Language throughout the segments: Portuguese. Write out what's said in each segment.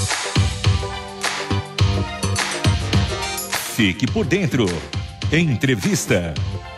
Fique por dentro. Entrevista.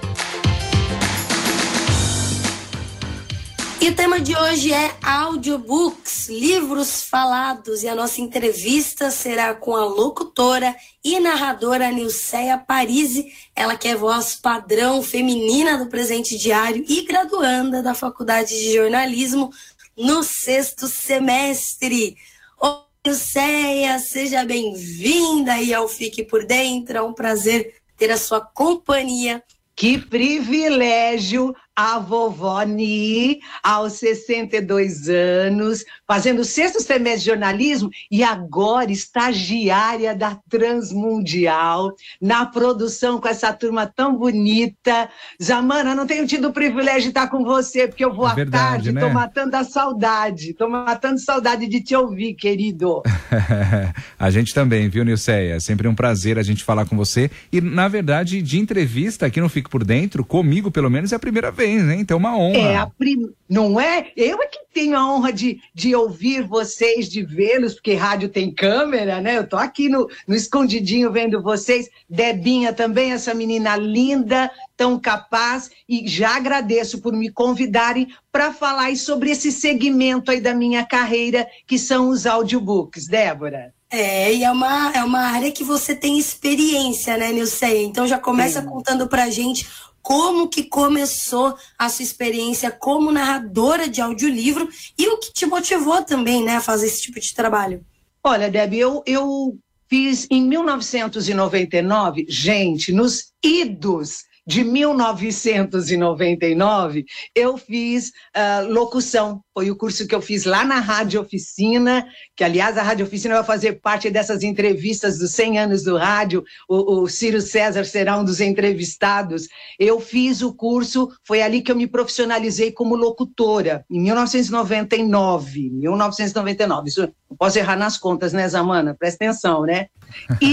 E o tema de hoje é audiobooks, livros falados. E a nossa entrevista será com a locutora e narradora Nilceia Parisi. Ela que é voz padrão feminina do Presente Diário e graduanda da Faculdade de Jornalismo no 6º semestre. Nilceia, seja bem-vinda aí ao Fique por Dentro. É um prazer ter a sua companhia. Que privilégio a vovó Ni, aos 62 anos, fazendo o 6º semestre de jornalismo e agora estagiária da Transmundial, na produção com essa turma tão bonita. Zamana, não tenho tido o privilégio de estar com você, porque eu vou à tarde, né? Tô matando a saudade, de te ouvir, querido. A gente também, viu, Nilceia? É sempre um prazer a gente falar com você e, na verdade, de entrevista aqui no Fique por Dentro, comigo pelo menos, é a primeira vez. Então é uma honra. Não é? Eu é que tenho a honra de ouvir vocês, de vê-los, porque rádio tem câmera, né? Eu tô aqui no escondidinho vendo vocês. Debinha também, essa menina linda, tão capaz, e já agradeço por me convidarem para falar sobre esse segmento aí da minha carreira, que são os audiobooks, Débora. E é uma área que você tem experiência, né, Nilceia? Então já começa contando pra gente como que começou a sua experiência como narradora de audiolivro e o que te motivou também, né, a fazer esse tipo de trabalho. Olha, Debbie, eu fiz em 1999, gente, nos idos de 1999, eu fiz locução. Foi o curso que eu fiz lá na Rádio Oficina, que, aliás, a Rádio Oficina vai fazer parte dessas entrevistas dos 100 anos do rádio. O Ciro César será um dos entrevistados. Eu fiz o curso, foi ali que eu me profissionalizei como locutora, em 1999. Isso, não posso errar nas contas, né, Zamana? Presta atenção, né? E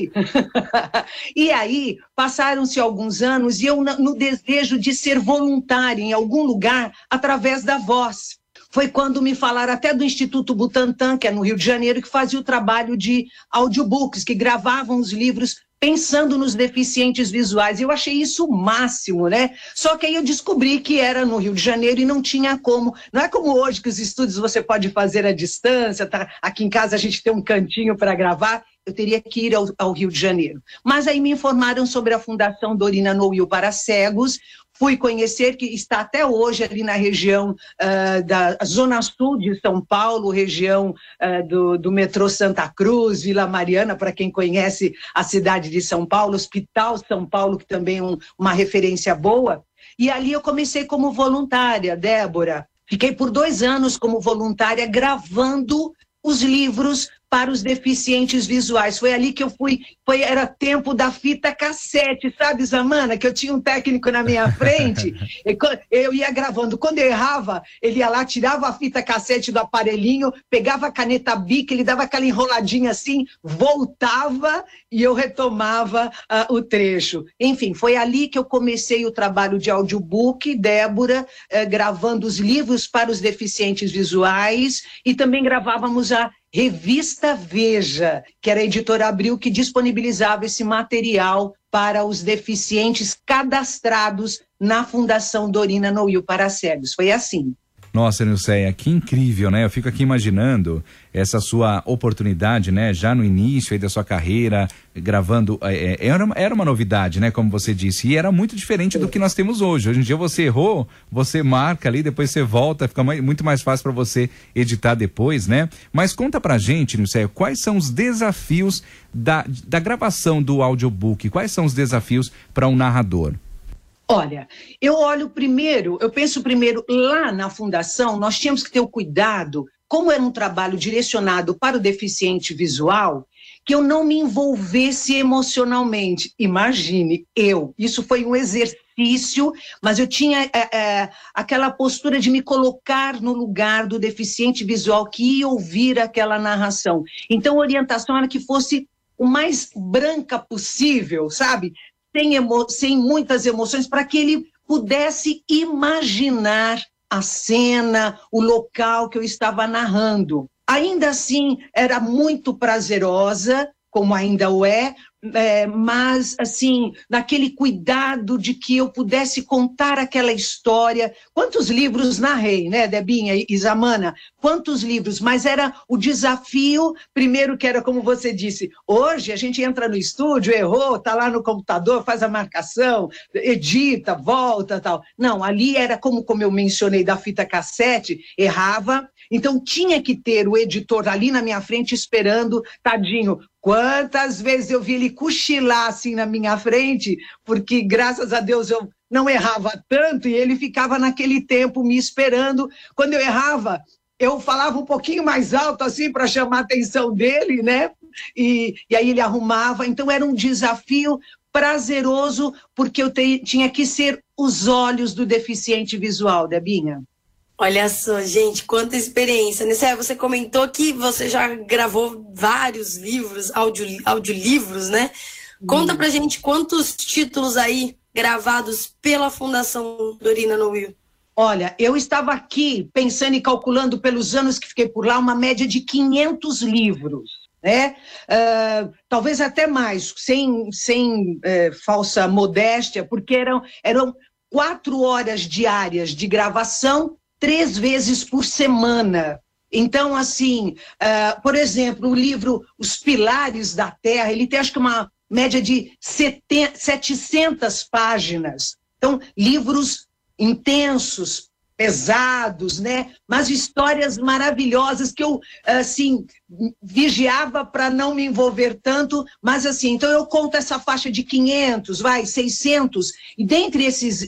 aí, passaram-se alguns anos e eu no desejo de ser voluntária em algum lugar através da voz. Foi quando me falaram até do Instituto Butantan, que é no Rio de Janeiro, que fazia o trabalho de audiobooks, que gravavam os livros pensando nos deficientes visuais. Eu achei isso o máximo, né? Só que aí eu descobri que era no Rio de Janeiro e não tinha como. Não é como hoje que os estúdios você pode fazer à distância, tá? Aqui em casa a gente tem um cantinho para gravar. Eu teria que ir ao Rio de Janeiro. Mas aí me informaram sobre a Fundação Dorina Noil para cegos. Fui conhecer, que está até hoje ali na região da Zona Sul de São Paulo, região do metrô Santa Cruz, Vila Mariana, para quem conhece a cidade de São Paulo, Hospital São Paulo, que também é uma referência boa. E ali eu comecei como voluntária, Débora. Fiquei por 2 anos como voluntária gravando os livros para os deficientes visuais. Foi ali que eu fui, era tempo da fita cassete, sabe, Zamana? Que eu tinha um técnico na minha frente, eu ia gravando. Quando eu errava, ele ia lá, tirava a fita cassete do aparelhinho, pegava a caneta Bic, ele dava aquela enroladinha assim, voltava e eu retomava o trecho. Enfim, foi ali que eu comecei o trabalho de audiobook, Débora, gravando os livros para os deficientes visuais, e também gravávamos a Revista Veja, que era a editora Abril, que disponibilizava esse material para os deficientes cadastrados na Fundação Dorina Noil para cegos. Foi assim. Nossa, Nilceia, que incrível, né? Eu fico aqui imaginando essa sua oportunidade, né? Já no início aí da sua carreira, gravando, era uma novidade, né? Como você disse, e era muito diferente do que nós temos hoje. Hoje em dia você errou, você marca ali, depois você volta, fica muito mais fácil para você editar depois, né? Mas conta pra gente, Nilceia, quais são os desafios da gravação do audiobook? Quais são os desafios para um narrador? Olha, eu penso primeiro, lá na fundação, nós tínhamos que ter o cuidado, como era um trabalho direcionado para o deficiente visual, que eu não me envolvesse emocionalmente. Imagine, isso foi um exercício, mas eu tinha aquela postura de me colocar no lugar do deficiente visual que ia ouvir aquela narração. Então, a orientação era que fosse o mais branca possível, sabe? Sem muitas emoções, para que ele pudesse imaginar a cena, o local que eu estava narrando. ainda assim era muito prazerosa, como ainda o é, mas, assim, naquele cuidado de que eu pudesse contar aquela história. Quantos livros narrei, né, Debinha e Zamana? Quantos livros? Mas era o desafio, primeiro que era como você disse, hoje a gente entra no estúdio, errou, tá lá no computador, faz a marcação, edita, volta, tal. Não, ali era como eu mencionei da fita cassete, errava, então tinha que ter o editor ali na minha frente esperando, tadinho. Quantas vezes eu vi ele cochilar assim na minha frente, porque graças a Deus eu não errava tanto e ele ficava naquele tempo me esperando. Quando eu errava, eu falava um pouquinho mais alto assim para chamar a atenção dele, né? E aí ele arrumava. Então era um desafio prazeroso, porque eu tinha que ser os olhos do deficiente visual, Debinha. Olha só, gente, quanta experiência. Nicéia, você comentou que você já gravou vários livros, audiolivros, né? Conta pra gente quantos títulos aí gravados pela Fundação Dorina Noil. Olha, eu estava aqui pensando e calculando pelos anos que fiquei por lá, uma média de 500 livros, né? Talvez até mais, sem falsa modéstia, porque eram 4 horas diárias de gravação, 3 vezes por semana. Então, assim, por exemplo, o livro Os Pilares da Terra, ele tem acho que uma média de 700 páginas. Então, livros intensos, pesados, né? Mas histórias maravilhosas que eu, assim, vigiava para não me envolver tanto, mas assim, então eu conto essa faixa de 500, 600, e dentre esse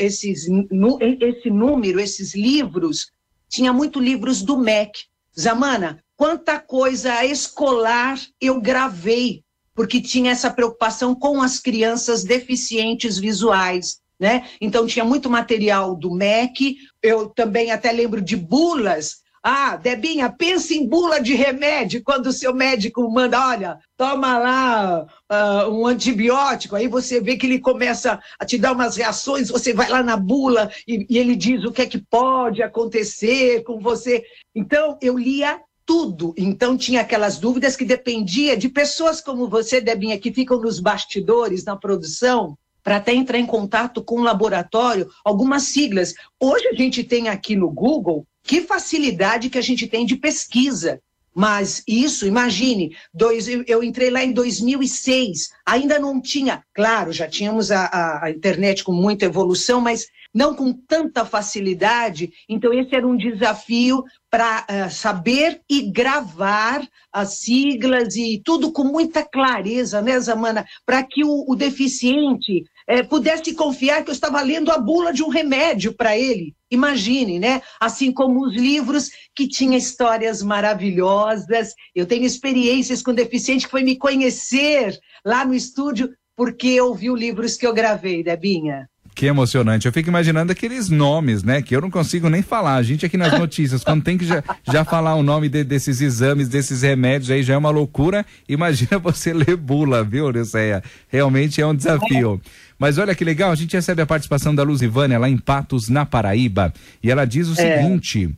número, esses livros, tinha muito livros do MEC. Zamana, quanta coisa escolar eu gravei, porque tinha essa preocupação com as crianças deficientes visuais, né? Então tinha muito material do MEC, eu também até lembro de bulas. Debinha, pensa em bula de remédio, quando o seu médico manda, olha, toma lá um antibiótico, aí você vê que ele começa a te dar umas reações, você vai lá na bula e ele diz o que é que pode acontecer com você. Então eu lia tudo, então tinha aquelas dúvidas que dependia de pessoas como você, Debinha, que ficam nos bastidores, na produção, para até entrar em contato com o laboratório, algumas siglas. Hoje a gente tem aqui no Google, que facilidade que a gente tem de pesquisa. Mas isso, imagine, eu entrei lá em 2006, ainda não tinha, claro, já tínhamos a internet com muita evolução, mas não com tanta facilidade. Então esse era um desafio para saber e gravar as siglas e tudo com muita clareza, né, Zamana? Para que o deficiente pudesse confiar que eu estava lendo a bula de um remédio para ele. Imagine, né? Assim como os livros que tinham histórias maravilhosas. Eu tenho experiências com deficiente que foi me conhecer lá no estúdio porque ouviu livros que eu gravei, Debinha. Que emocionante. Eu fico imaginando aqueles nomes, né? Que eu não consigo nem falar. A gente aqui nas notícias, quando tem que já falar o nome desses exames, desses remédios, aí já é uma loucura. Imagina você ler bula, viu, Nicéia? Realmente é um desafio. Mas olha que legal, a gente recebe a participação da Luzivânia lá em Patos, na Paraíba. E ela diz o seguinte...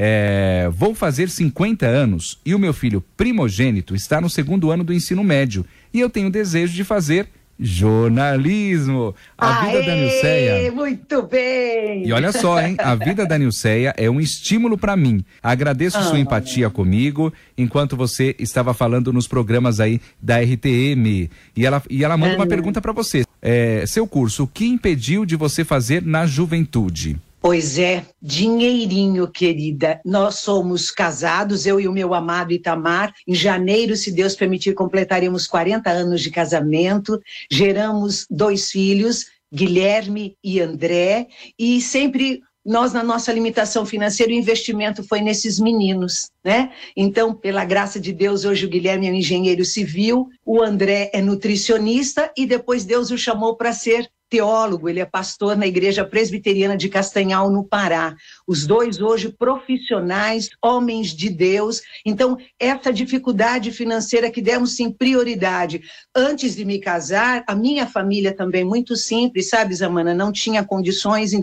vou fazer 50 anos e o meu filho primogênito está no 2º ano do ensino médio. E eu tenho desejo de fazer... jornalismo. A vida da Nilceia. Muito bem. E olha só, hein? A vida da Nilceia é um estímulo para mim. Agradeço sua empatia comigo enquanto você estava falando nos programas aí da RTM. E ela manda uma pergunta para você. Seu curso, o que impediu de você fazer na juventude? Pois é, dinheirinho, querida. Nós somos casados, eu e o meu amado Itamar. Em janeiro, se Deus permitir, completaremos 40 anos de casamento. Geramos 2 filhos, Guilherme e André. E sempre nós, na nossa limitação financeira, o investimento foi nesses meninos, né? Então, pela graça de Deus, hoje o Guilherme é um engenheiro civil, o André é nutricionista e depois Deus o chamou para ser teólogo, ele é pastor na Igreja Presbiteriana de Castanhal, no Pará. Os 2 hoje profissionais, homens de Deus. Então, essa dificuldade financeira que demos sim prioridade. Antes de me casar, a minha família também muito simples, sabe, Zamana? Não tinha condições, então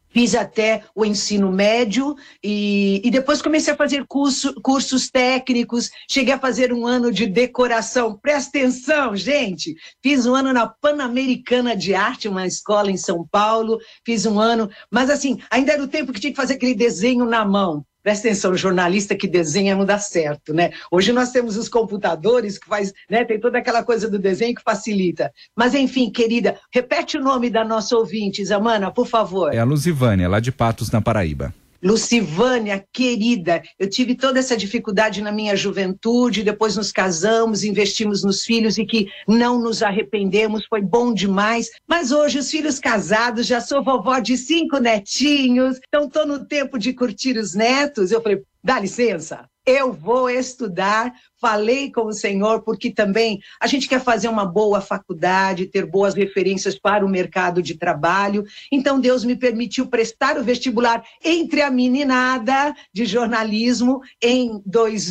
Fiz até o ensino médio e depois comecei a fazer cursos técnicos, cheguei a fazer um ano de decoração. Presta atenção, gente! Fiz um ano na Pan-Americana de Arte, uma escola em São Paulo, fiz um ano, mas assim, ainda era o tempo que tinha que fazer aquele desenho na mão. Presta atenção, jornalista que desenha não dá certo, né? Hoje nós temos os computadores que faz, né? Tem toda aquela coisa do desenho que facilita. Mas enfim, querida, repete o nome da nossa ouvinte, Zamana, por favor. É a Lucivânia, lá de Patos, na Paraíba. Lucivânia, querida, eu tive toda essa dificuldade na minha juventude, depois nos casamos, investimos nos filhos e que não nos arrependemos, foi bom demais. Mas hoje os filhos casados, já sou vovó de 5 netinhos, então estou no tempo de curtir os netos. Eu falei, dá licença, eu vou estudar. Falei com o Senhor, porque também a gente quer fazer uma boa faculdade, ter boas referências para o mercado de trabalho. Então Deus me permitiu prestar o vestibular entre a meninada de jornalismo em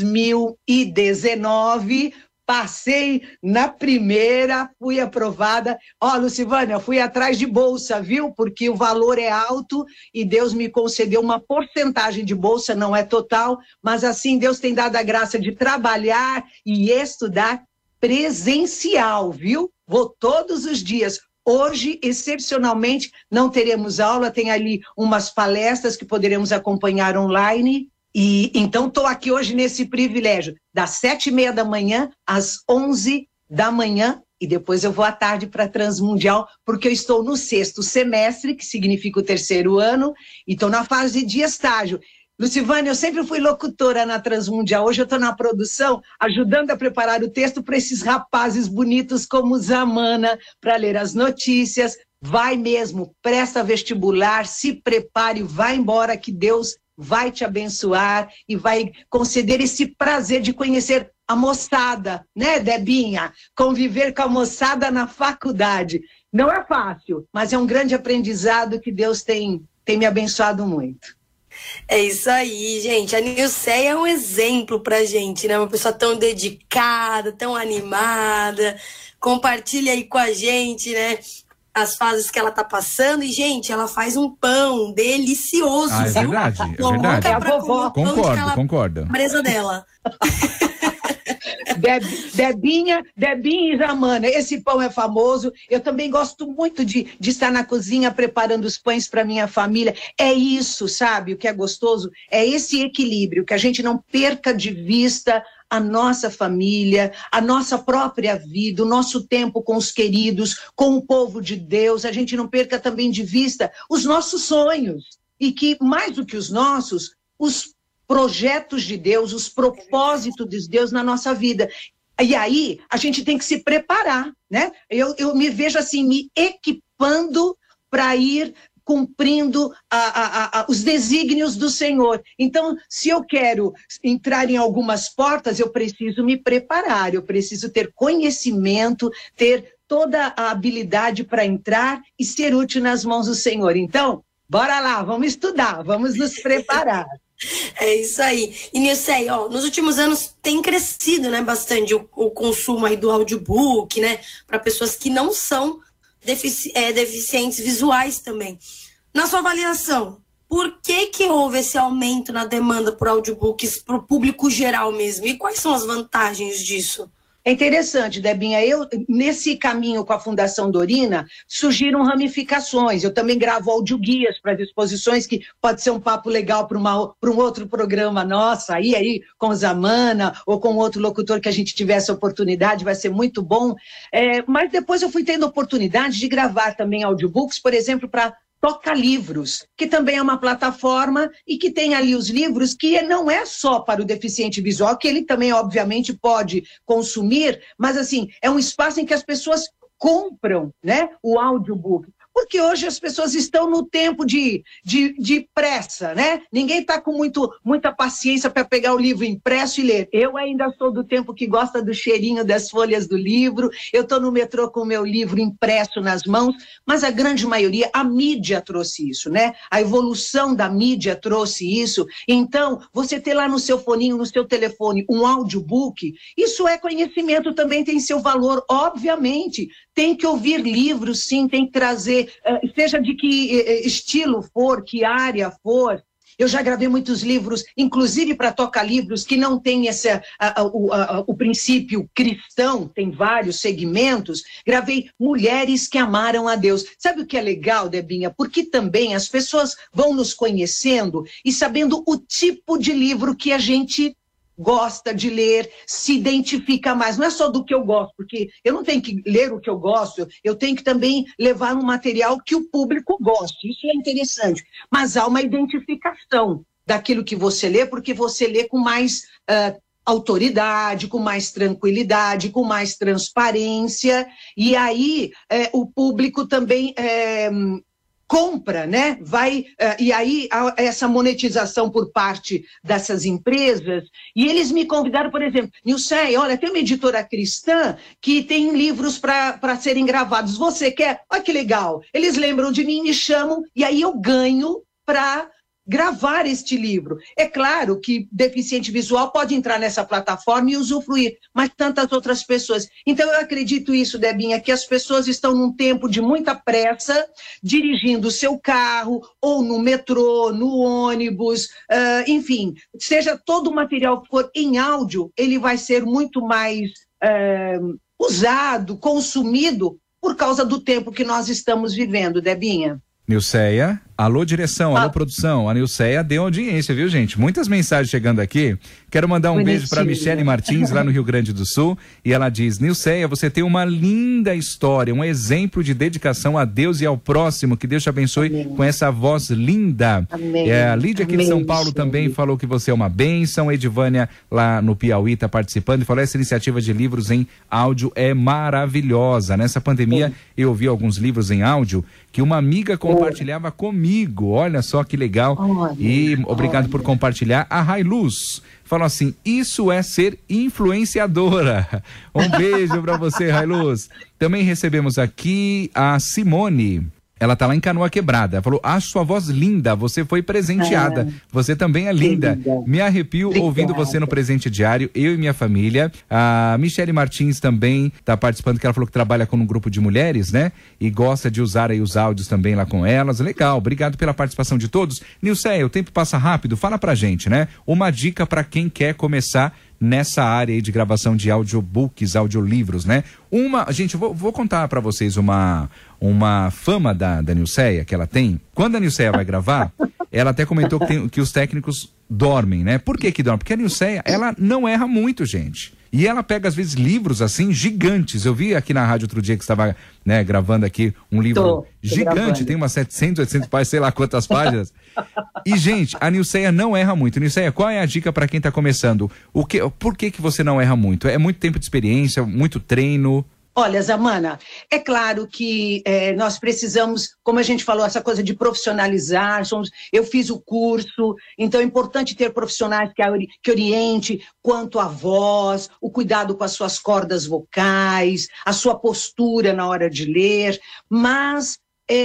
2019. Passei na primeira, fui aprovada. Ó, Lucivânia, eu fui atrás de bolsa, viu? Porque o valor é alto e Deus me concedeu uma porcentagem de bolsa, não é total, mas assim Deus tem dado a graça de trabalhar e estudar presencial, viu? Vou todos os dias. Hoje, excepcionalmente, não teremos aula, tem ali umas palestras que poderemos acompanhar online. E então estou aqui hoje nesse privilégio, das 7h30 da manhã às 11 da manhã, e depois eu vou à tarde para a Transmundial, porque eu estou no 6º semestre, que significa o 3º ano, e estou na fase de estágio. Lucivânia, eu sempre fui locutora na Transmundial, hoje eu estou na produção, ajudando a preparar o texto para esses rapazes bonitos como Zamana, para ler as notícias. Vai mesmo, presta vestibular, se prepare, vai embora que Deus vai te abençoar e vai conceder esse prazer de conhecer a moçada, né, Debinha? Conviver com a moçada na faculdade. Não é fácil, mas é um grande aprendizado que Deus tem me abençoado muito. É isso aí, gente. A Nilceia é um exemplo pra gente, né? Uma pessoa tão dedicada, tão animada. Compartilha aí com a gente, né? As fases que ela tá passando. E, gente, ela faz um pão delicioso. Ah, é verdade, é verdade. É a vovó. Concordo. Presa dela. Debinha e Zamana, esse pão é famoso. Eu também gosto muito de estar na cozinha preparando os pães para minha família. É isso, sabe? O que é gostoso é esse equilíbrio, que a gente não perca de vista a nossa família, a nossa própria vida, o nosso tempo com os queridos, com o povo de Deus. A gente não perca também de vista os nossos sonhos. E que, mais do que os nossos, os projetos de Deus, os propósitos de Deus na nossa vida. E aí, a gente tem que se preparar, né? Eu me vejo assim, me equipando para ir cumprindo os desígnios do Senhor. Então, se eu quero entrar em algumas portas, eu preciso me preparar, eu preciso ter conhecimento, ter toda a habilidade para entrar e ser útil nas mãos do Senhor. Então, bora lá, vamos estudar, vamos nos preparar. É isso aí. E Nilceia, nos últimos anos tem crescido, né, bastante o consumo aí do audiobook, né, para pessoas que não são deficientes visuais também. Na sua avaliação, por que houve esse aumento na demanda por audiobooks para o público geral mesmo? E quais são as vantagens disso? É interessante, Debinha, nesse caminho com a Fundação Dorina, surgiram ramificações. Eu também gravo audioguias para as exposições, que pode ser um papo legal para um outro programa nosso, aí com Zamana, ou com outro locutor que a gente tiver essa oportunidade, vai ser muito bom. Mas depois eu fui tendo oportunidade de gravar também audiobooks, por exemplo, para Toca Livros, que também é uma plataforma e que tem ali os livros que não é só para o deficiente visual, que ele também, obviamente, pode consumir, mas, assim, é um espaço em que as pessoas compram, né, o audiobook. Porque hoje as pessoas estão no tempo de pressa, né? Ninguém está com muita paciência para pegar o livro impresso e ler. Eu ainda sou do tempo que gosta do cheirinho das folhas do livro, eu estou no metrô com o meu livro impresso nas mãos, mas a grande maioria, a mídia trouxe isso, né? A evolução da mídia trouxe isso. Então, você ter lá no seu foninho, no seu telefone, um audiobook, isso é conhecimento, também tem seu valor, obviamente. Tem que ouvir livros, sim, tem que trazer seja de que estilo for, que área for. Eu já gravei muitos livros, inclusive para toca-livros, que não tem o princípio cristão, tem vários segmentos. Gravei mulheres que amaram a Deus. Sabe o que é legal, Debinha? Porque também as pessoas vão nos conhecendo e sabendo o tipo de livro que a gente gosta de ler, se identifica mais. Não é só do que eu gosto, porque eu não tenho que ler o que eu gosto, eu tenho que também levar um material que o público goste. Isso é interessante. Mas há uma identificação daquilo que você lê, porque você lê com mais autoridade, com mais tranquilidade, com mais transparência, e aí o público também compra, né? E aí essa monetização por parte dessas empresas, e eles me convidaram, por exemplo, Nilceia, olha, tem uma editora cristã que tem livros para serem gravados, você quer? Olha que legal, eles lembram de mim, me chamam, e aí eu ganho para gravar este livro. É claro que deficiente visual pode entrar nessa plataforma e usufruir, mas tantas outras pessoas. Então eu acredito isso, Debinha, que as pessoas estão num tempo de muita pressa, dirigindo o seu carro, ou no metrô, no ônibus, enfim, seja todo o material que for em áudio, ele vai ser muito mais usado, consumido, por causa do tempo que nós estamos vivendo, Debinha. Nilceia, alô direção, alô produção, a Nilceia deu audiência, viu gente? Muitas mensagens chegando aqui, quero mandar um beijo para Michele Martins, lá no Rio Grande do Sul, e ela diz, Nilceia, você tem uma linda história, um exemplo de dedicação a Deus e ao próximo, que Deus te abençoe. Amém. Com essa voz linda. Amém. A Lídia aqui de São Paulo também falou que você é uma bênção, Edivânia lá no Piauí está participando e falou, essa iniciativa de livros em áudio é maravilhosa. Nessa pandemia eu ouvi alguns livros em áudio que uma amiga compartilhava comigo, olha só que legal, e obrigado por compartilhar. A Railuz falou assim, isso é ser influenciadora. Um beijo para você, Railuz. Também recebemos aqui a Simone. Ela tá lá em Canoa Quebrada. Ela falou, acho sua voz linda, você foi presenteada. Você também é linda. Me arrepio ouvindo você no Presente Diário, eu e minha família. A Michele Martins também tá participando, que ela falou que trabalha com um grupo de mulheres, né? E gosta de usar aí os áudios também lá com elas. Legal, obrigado pela participação de todos. Nilceia, o tempo passa rápido, fala pra gente, né? Uma dica pra quem quer começar nessa área aí de gravação de audiobooks, audiolivros, né? Gente, eu vou contar para vocês uma fama da Nilceia que ela tem. Quando a Nilceia vai gravar, ela até comentou que os técnicos dormem, né? Por que dormem? Porque a Nilceia, ela não erra muito, gente. E ela pega, às vezes, livros, assim, gigantes. Eu vi aqui na rádio outro dia que estava, né, gravando aqui um livro gigante, gravando. Tem umas 700, 800 páginas, sei lá quantas páginas. E, gente, a Nilceia não erra muito. Nilceia, qual é a dica para quem está começando? Por que você não erra muito? É muito tempo de experiência, muito treino? Olha, Zamana, é claro que nós precisamos, como a gente falou, essa coisa de profissionalizar, eu fiz o curso, então é importante ter profissionais que oriente quanto à voz, o cuidado com as suas cordas vocais, a sua postura na hora de ler, mas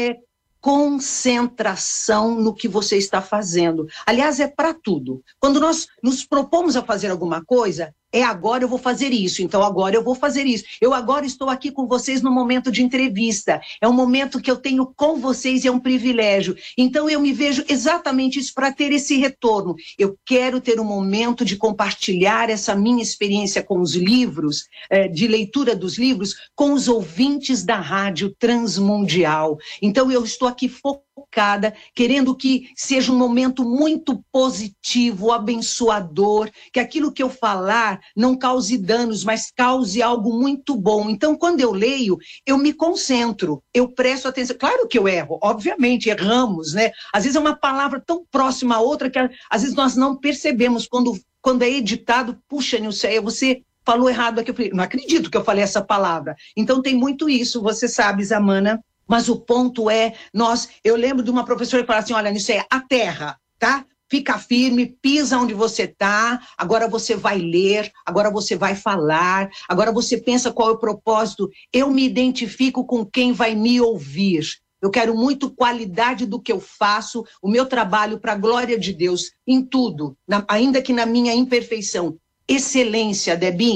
concentração no que você está fazendo. Aliás, é para tudo. Quando nós nos propomos a fazer alguma coisa, agora eu vou fazer isso, então agora eu vou fazer isso. Eu agora estou aqui com vocês no momento de entrevista. É um momento que eu tenho com vocês e é um privilégio. Então eu me vejo exatamente isso para ter esse retorno. Eu quero ter um momento de compartilhar essa minha experiência com os livros, de leitura dos livros, com os ouvintes da Rádio Transmundial. Então eu estou aqui focada, querendo que seja um momento muito positivo, abençoador, que aquilo que eu falar não cause danos, mas cause algo muito bom. Então, quando eu leio, eu me concentro, eu presto atenção. Claro que eu erro, obviamente, erramos, né? Às vezes é uma palavra tão próxima a outra que às vezes nós não percebemos quando é editado. Puxa, Nilceia, você falou errado aqui. Eu falei, não acredito que eu falei essa palavra. Então tem muito isso, você sabe, Zamana. Mas o ponto eu lembro de uma professora que falava assim, olha, Nilceia, a terra, tá? Fica firme, pisa onde você está, agora você vai ler, agora você vai falar, agora você pensa qual é o propósito. Eu me identifico com quem vai me ouvir. Eu quero muito qualidade do que eu faço, o meu trabalho para a glória de Deus, em tudo, ainda que na minha imperfeição. Excelência, Debinha,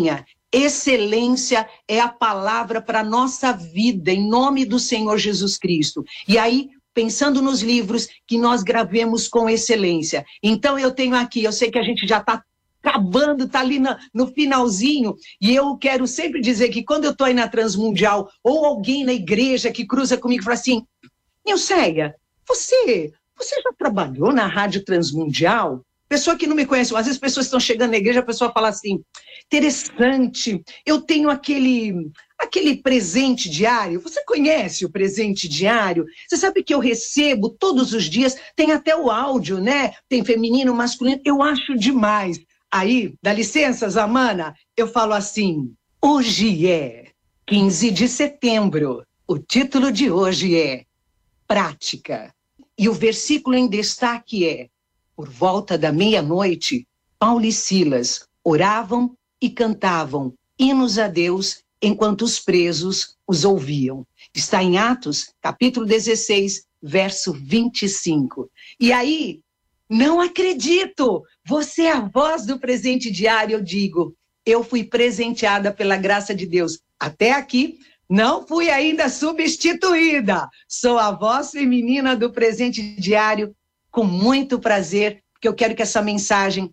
Excelência é a palavra para a nossa vida, em nome do Senhor Jesus Cristo. E aí, pensando nos livros, que nós gravemos com excelência. Então eu tenho aqui, eu sei que a gente já está acabando, está ali no finalzinho, e eu quero sempre dizer que quando eu estou aí na Transmundial, ou alguém na igreja que cruza comigo e fala assim, Nilceia, você já trabalhou na Rádio Transmundial? Pessoa que não me conhece, às vezes pessoas estão chegando na igreja, a pessoa fala assim, interessante, eu tenho aquele presente diário. Você conhece o presente diário? Você sabe que eu recebo todos os dias, tem até o áudio, né? Tem feminino, masculino, eu acho demais. Aí, dá licença, Zamana, eu falo assim, hoje é 15 de setembro, o título de hoje é Prática. E o versículo em destaque é, por volta da meia-noite, Paulo e Silas oravam e cantavam hinos a Deus enquanto os presos os ouviam. Está em Atos, capítulo 16, verso 25. E aí, não acredito, você é a voz do presente diário, eu digo, eu fui presenteada pela graça de Deus. Até aqui, não fui ainda substituída. Sou a voz feminina do presente diário, com muito prazer, porque eu quero que essa mensagem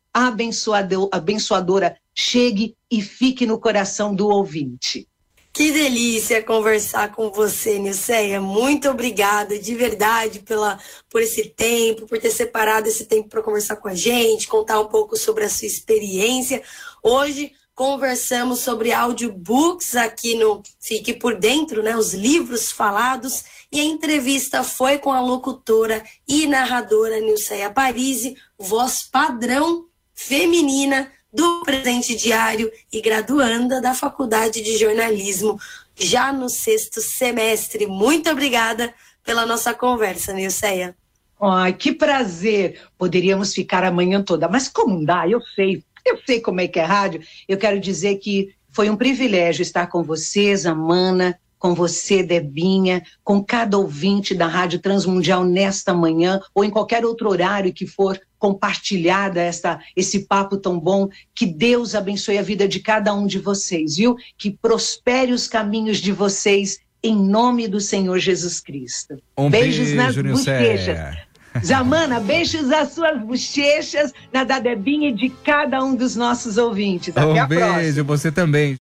abençoadora chegue e fique no coração do ouvinte. Que delícia conversar com você, Nilceia. Muito obrigada, de verdade, por esse tempo, por ter separado esse tempo para conversar com a gente, contar um pouco sobre a sua experiência. Hoje conversamos sobre audiobooks aqui no Fique por Dentro, né? Os livros falados. E a entrevista foi com a locutora e narradora Nilceia Parisi, voz padrão feminina do Presente Diário e graduanda da Faculdade de Jornalismo, já no 6º semestre. Muito obrigada pela nossa conversa, Nilceia. Ai, que prazer! Poderíamos ficar a manhã toda, mas como dá, eu sei como é que é rádio. Eu quero dizer que foi um privilégio estar com vocês, Amana, com você, Debinha, com cada ouvinte da Rádio Transmundial nesta manhã, ou em qualquer outro horário que for compartilhada esse papo tão bom. Que Deus abençoe a vida de cada um de vocês, viu? Que prospere os caminhos de vocês, em nome do Senhor Jesus Cristo. Beijos nas bochechas. Zamana, beijos às suas bochechas, na da Debinha e de cada um dos nossos ouvintes. Até a próxima. Beijo, você também.